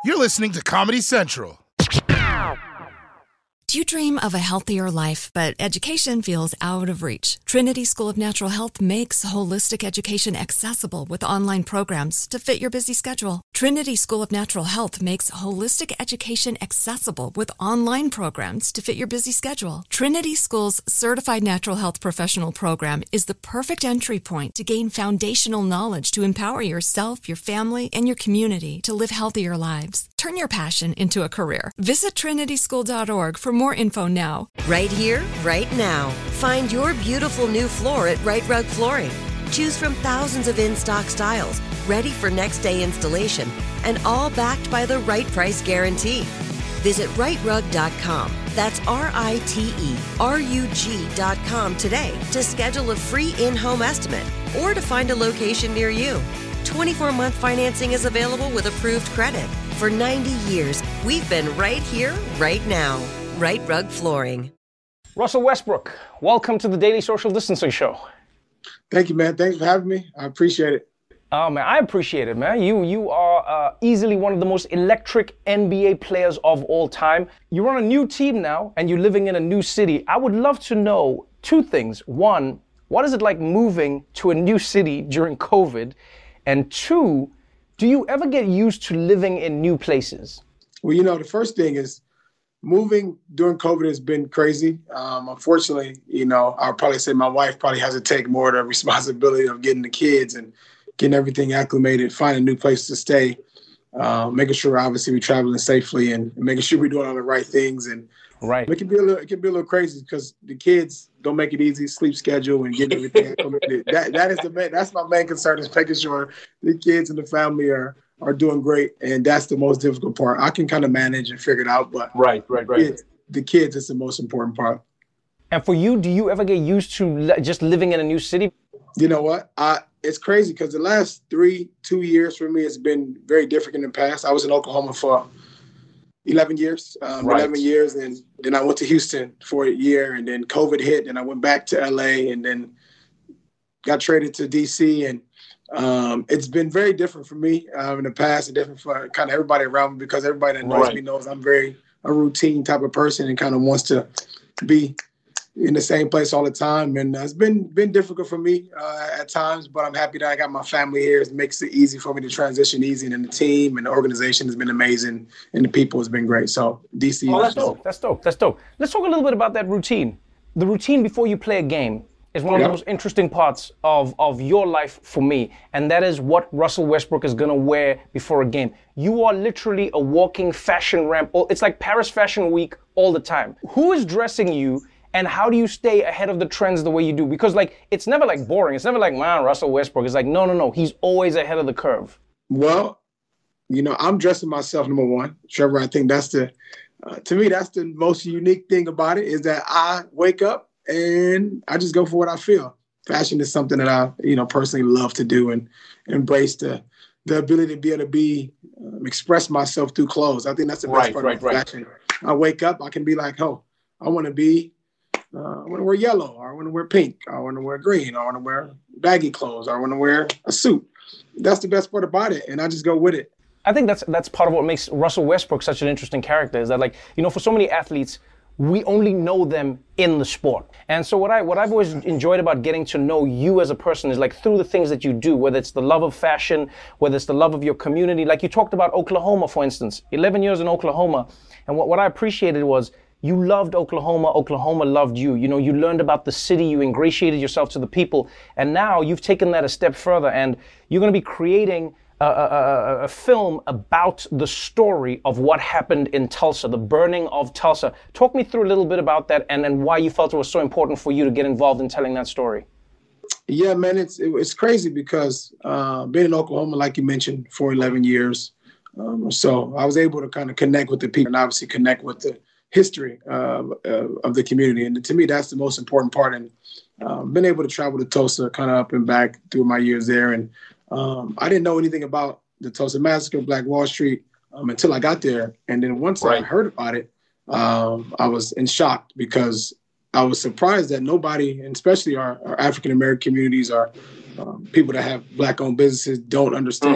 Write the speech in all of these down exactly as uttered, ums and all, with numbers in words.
You're listening to Comedy Central. Do you dream of a healthier life, but education feels out of reach? Trinity School of Natural Health makes holistic education accessible with online programs to fit your busy schedule. Trinity School of Natural Health makes holistic education accessible with online programs to fit your busy schedule. Trinity School's Certified Natural Health Professional Program is the perfect entry point to gain foundational knowledge to empower yourself, your family, and your community to live healthier lives. Turn your passion into a career. Visit trinity school dot org for more info now. Right here, right now. Find your beautiful new floor at Right Rug Flooring. Choose from thousands of in-stock styles, ready for next day installation, and all backed by the right price guarantee. Visit right rug dot com. That's R I T E R U G dot com today to schedule a free in-home estimate or to find a location near you. twenty-four month financing is available with approved credit. For ninety years, we've been right here, right now. Right Rug Flooring. Russell Westbrook, welcome to the Daily Social Distancing Show. Thank you, man. Thanks for having me. I appreciate it. Oh, man, I appreciate it, man. You you are uh, easily one of the most electric N B A players of all time. You're on a new team now, and you're living in a new city. I would love to know two things. One, what is it like moving to a new city during COVID? And two, do you ever get used to living in new places? Well, you know, the first thing is moving during COVID has been crazy. Um, unfortunately, you know, I'll probably say my wife probably has to take more of the responsibility of getting the kids and getting everything acclimated, finding new places to stay, uh, making sure obviously we're traveling safely and making sure we're doing all the right things. And right, it can be a little, it can be a little crazy because the kids don't make it easy, sleep schedule and getting everything acclimated. That that is the main, that's my main concern is making sure the kids and the family are are doing great, and that's the most difficult part. I can kind of manage and figure it out, but right, right, right. The kids, the kids is the most important part. And for you, do you ever get used to le- just living in a new city? You know what? I it's crazy because the last three, two years for me has been very different in the past. I was in Oklahoma for eleven years, um, right. eleven years, and then I went to Houston for a year, and then COVID hit, and I went back to L A, and then got traded to D C, and Um, it's been very different for me uh, in the past and different for kind of everybody around me because everybody that knows right. me knows I'm very a routine type of person and kind of wants to be in the same place all the time. And uh, it's been been difficult for me uh, at times, but I'm happy that I got my family here. It makes it easy for me to transition easy. And the team and the organization has been amazing and the people has been great. So D C. Oh, that's dope. That's dope. That's dope. Let's talk a little bit about that routine. The routine before you play a game is one of yep. the most interesting parts of, of your life for me, and that is what Russell Westbrook is going to wear before a game. You are literally a walking fashion ramp. It's like Paris Fashion Week all the time. Who is dressing you, and how do you stay ahead of the trends the way you do? Because like it's never like boring. It's never like, man, Russell Westbrook. It's like, no, no, no. He's always ahead of the curve. Well, you know, I'm dressing myself, number one. Trevor, I think that's the, uh, to me, that's the most unique thing about it is that I wake up and I just go for what I feel. Fashion is something that I, you know, personally love to do and embrace the the ability to be able to be um, express myself through clothes. I think that's the best right, part right, of right. fashion. I wake up, I can be like, oh, I want to be, uh, I want to wear yellow, or I want to wear pink, or I want to wear green, or I want to wear baggy clothes, or I want to wear a suit. That's the best part about it, and I just go with it. I think that's that's part of what makes Russell Westbrook such an interesting character is that, like, you know, for so many athletes, we only know them in the sport. And so what, I, what I've always enjoyed about getting to know you as a person is like through the things that you do, whether it's the love of fashion, whether it's the love of your community. Like you talked about Oklahoma, for instance, eleven years in Oklahoma. And what, what I appreciated was you loved Oklahoma, Oklahoma loved you. You know, you learned about the city, you ingratiated yourself to the people. And now you've taken that a step further and you're going to be creating A, a, a film about the story of what happened in Tulsa, the burning of Tulsa. Talk me through a little bit about that and, and why you felt it was so important for you to get involved in telling that story. Yeah, man, it's it, it's crazy because uh, being in Oklahoma, like you mentioned, for eleven years um, or so, I was able to kind of connect with the people and obviously connect with the history uh, uh, of the community. And to me, that's the most important part. And uh, been able to travel to Tulsa kind of up and back through my years there. And Um, I didn't know anything about the Tulsa Massacre, Black Wall Street, um, until I got there. And then once right. I heard about it, um, I was in shock because I was surprised that nobody, and especially our, our African-American communities, our um, people that have Black-owned businesses, don't understand mm-hmm.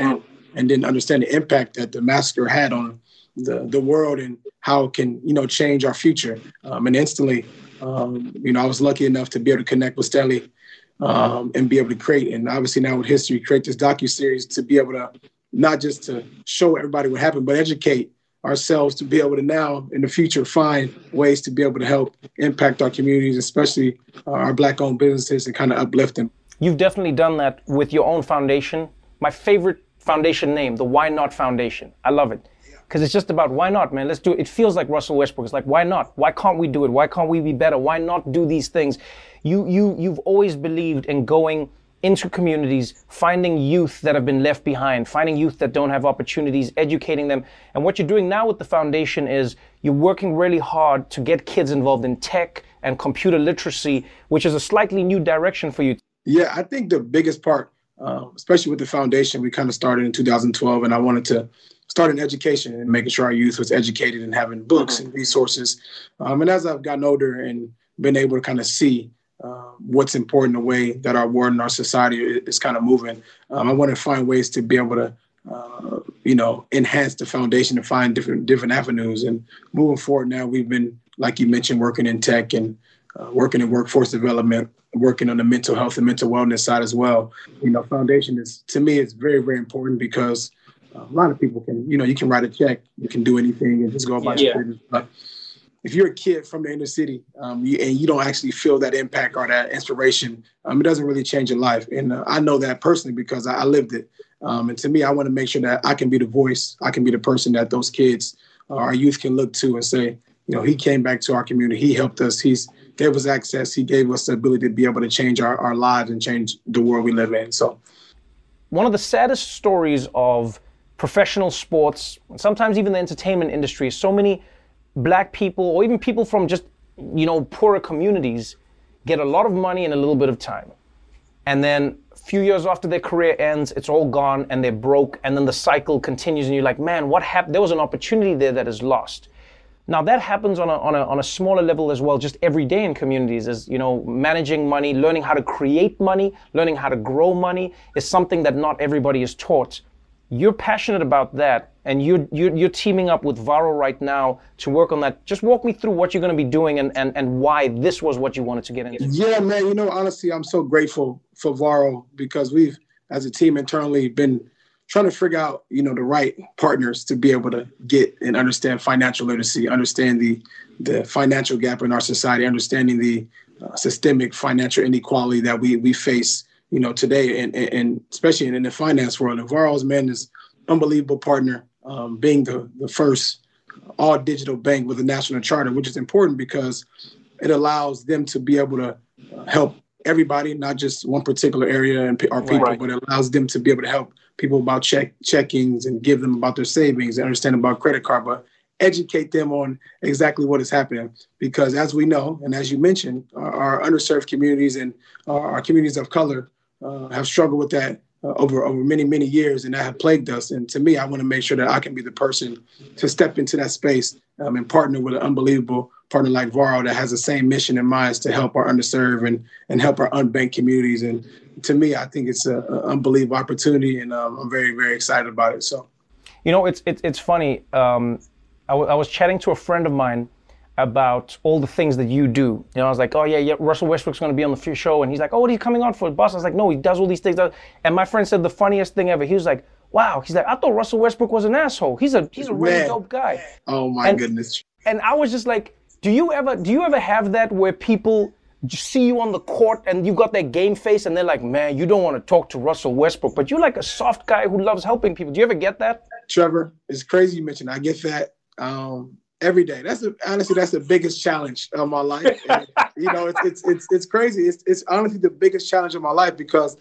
and didn't understand the impact that the massacre had on the, the world and how it can, you know, change our future. Um, and instantly, um, you know, I was lucky enough to be able to connect with Stanley um, and be able to create, and obviously now with history, create this docuseries to be able to not just to show everybody what happened, but educate ourselves to be able to now in the future find ways to be able to help impact our communities, especially uh, our Black-owned businesses, and kind of uplift them. You've definitely done that with your own foundation. My favorite foundation name, the Why Not Foundation. I love it. Because it's just about why not, man? Let's do it. It feels like Russell Westbrook. It's like, why not? Why can't we do it? Why can't we be better? Why not do these things? You, you, you've always believed in going into communities, finding youth that have been left behind, finding youth that don't have opportunities, educating them. And what you're doing now with the foundation is you're working really hard to get kids involved in tech and computer literacy, which is a slightly new direction for you. Yeah, I think the biggest part, uh, especially with the foundation, we kind of started in two thousand twelve, and I wanted to start in education and making sure our youth was educated and having books mm-hmm. and resources. Um, and as I've gotten older and been able to kind of see uh, what's important, the way that our world and our society is kind of moving, um, I want to find ways to be able to, uh, you know, enhance the foundation and find different different avenues. And moving forward now, we've been, like you mentioned, working in tech and uh, working in workforce development, working on the mental health and mental wellness side as well. You know, foundation is, to me, it's very, very important because a lot of people can, you know, you can write a check, you can do anything and just go about yeah. your business. But if you're a kid from the inner city um, you, and you don't actually feel that impact or that inspiration, um, it doesn't really change your life. And uh, I know that personally because I, I lived it. Um, and to me, I want to make sure that I can be the voice. I can be the person that those kids, uh, our youth can look to and say, you know, he came back to our community. He helped us. He's gave us access. He gave us the ability to be able to change our, our lives and change the world we live in. So one of the saddest stories of professional sports, and sometimes even the entertainment industry, so many Black people or even people from just, you know, poorer communities get a lot of money in a little bit of time. And then a few years after their career ends, it's all gone and they're broke. And then the cycle continues and you're like, man, what happened? There was an opportunity there that is lost. Now that happens on a, on a, on a smaller level as well, just every day in communities, is, you know, managing money, learning how to create money, learning how to grow money is something that not everybody is taught. You're passionate about that, and you're, you're, you're teaming up with Varo right now to work on that. Just walk me through what you're going to be doing and, and, and why this was what you wanted to get into. Yeah, man, you know, honestly, I'm so grateful for Varo because we've, as a team internally, been trying to figure out, you know, the right partners to be able to get and understand financial literacy, understand the, the financial gap in our society, understanding the uh, systemic financial inequality that we, we face, you know, today, and, and especially in, in the finance world. And Varo's, man, is unbelievable partner, um, being the, the first all digital bank with a national charter, which is important because it allows them to be able to help everybody, not just one particular area and our people, right. but it allows them to be able to help people about check checkings and give them about their savings and understand about credit card, but educate them on exactly what is happening. Because as we know, and as you mentioned, our, our underserved communities and our, our communities of color Uh, have struggled with that uh, over over many, many years, and that have plagued us. And to me, I want to make sure that I can be the person to step into that space um, and partner with an unbelievable partner like Varo that has the same mission in mind to help our underserved and, and help our unbanked communities. And to me, I think it's an unbelievable opportunity, and um, I'm very, very excited about it. So, you know, it's it's, it's funny. Um, I, w- I was chatting to a friend of mine about all the things that you do. You know, I was like, oh yeah, yeah, Russell Westbrook's going to be on the show. And he's like, oh, what are you coming on for, boss? I was like, no, he does all these things. And my friend said the funniest thing ever. He was like, wow. He's like, I thought Russell Westbrook was an asshole. He's a he's a really Man. dope guy. Oh my and, goodness. And I was just like, do you ever do you ever have that where people see you on the court and you got that game face and they're like, man, you don't want to talk to Russell Westbrook, but you're like a soft guy who loves helping people. Do you ever get that? Trevor, it's crazy you mentioned. I get that. Um, Every day. That's a, honestly, that's the biggest challenge of my life. And, you know, it's it's it's it's crazy. It's it's honestly the biggest challenge of my life because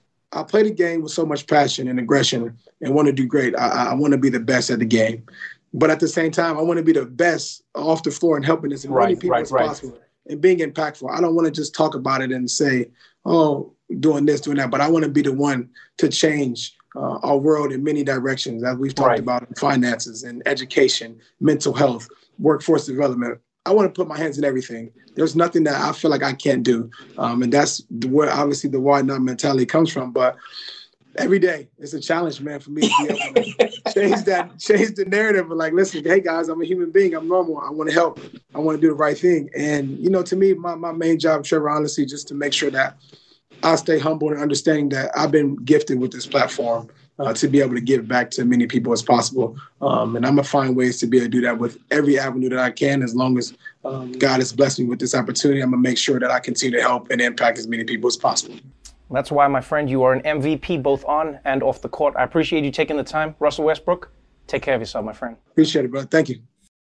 I play the game with so much passion and aggression and want to do great. I, I want to be the best at the game, but at the same time, I want to be the best off the floor and helping as many right, people right, as right. possible and being impactful. I don't want to just talk about it and say, oh, doing this, doing that, but I want to be the one to change Uh, our world in many directions, as we've talked right. about in finances and education, mental health, workforce development. I want to put my hands in everything. There's nothing that I feel like I can't do. Um, and that's the, where obviously the why not mentality comes from. But every day. It's a challenge, man, for me to be able to change that, change the narrative of like, listen, hey guys, I'm a human being. I'm normal. I want to help. I want to do the right thing. And, you know, to me, my, my main job, Trevor, honestly, just to make sure that I stay humble and understanding that I've been gifted with this platform uh, to be able to give back to many people as possible. Um, and I'm going to find ways to be able to do that with every avenue that I can. As long as um, God has blessed me with this opportunity, I'm going to make sure that I continue to help and impact as many people as possible. That's why, my friend, you are an M V P both on and off the court. I appreciate you taking the time. Russell Westbrook, take care of yourself, my friend. Appreciate it, brother. Thank you.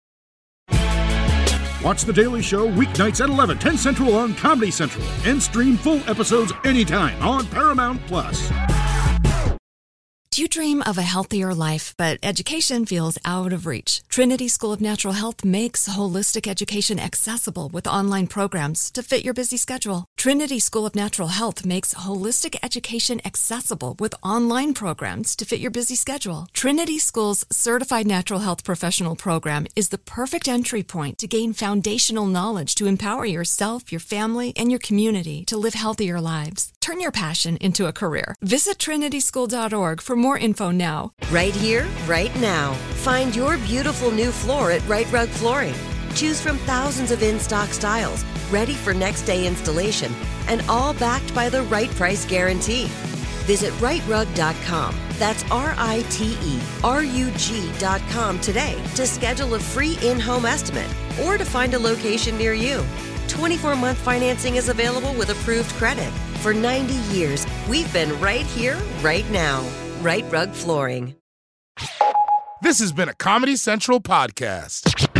Watch The Daily Show weeknights at eleven, ten Central on Comedy Central, and stream full episodes anytime on Paramount Plus. Do you dream of a healthier life, but education feels out of reach? Trinity School of Natural Health makes holistic education accessible with online programs to fit your busy schedule. Trinity School of Natural Health makes holistic education accessible with online programs to fit your busy schedule. Trinity School's Certified Natural Health Professional Program is the perfect entry point to gain foundational knowledge to empower yourself, your family, and your community to live healthier lives. Turn your passion into a career. Visit trinity school dot org for more info now. Right here, right now. Find your beautiful new floor at Right Rug Flooring. Choose from thousands of in-stock styles, ready for next day installation, and all backed by the right price guarantee. Visit right rug dot com. That's R I T E R U G dot com today to schedule a free in-home estimate or to find a location near you. twenty-four month financing is available with approved credit. For ninety years, we've been right here, right now. Right Rug Flooring. This has been a Comedy Central podcast.